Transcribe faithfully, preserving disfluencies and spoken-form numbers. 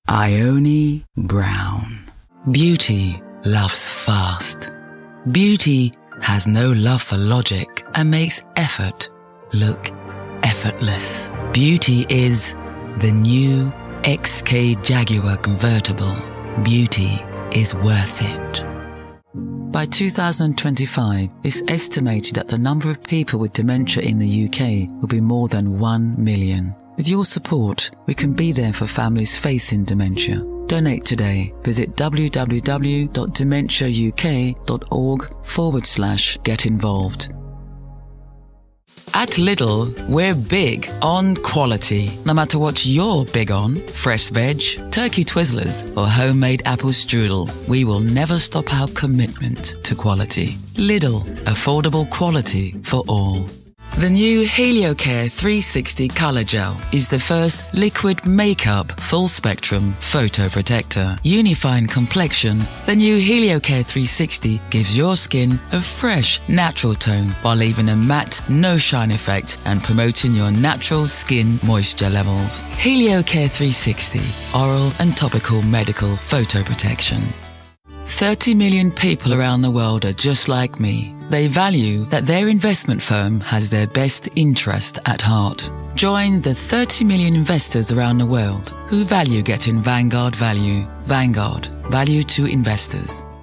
Ione Brown. Beauty loves fast. Beauty has no love for logic and makes effort look effortless. Beauty is the new X K Jaguar convertible. Beauty is worth it. By two thousand twenty-five, it's estimated that the number of people with dementia in the U K will be more than one million. With your support, we can be there for families facing dementia. Donate today. Visit www.dementiauk.org forward slash get involved. At Lidl, we're big on quality. No matter what you're big on, fresh veg, turkey Twizzlers or homemade apple strudel, we will never stop our commitment to quality. Lidl, affordable quality for all. The new HelioCare three sixty Color Gel is the first liquid makeup full-spectrum photo protector. Unifying complexion, the new HelioCare three sixty gives your skin a fresh, natural tone while leaving a matte, no-shine effect and promoting your natural skin moisture levels. HelioCare three sixty, oral and topical medical photo protection. thirty million people around the world are just like me. They value that their investment firm has their best interest at heart. Join the thirty million investors around the world who value getting Vanguard value. Vanguard, value to investors.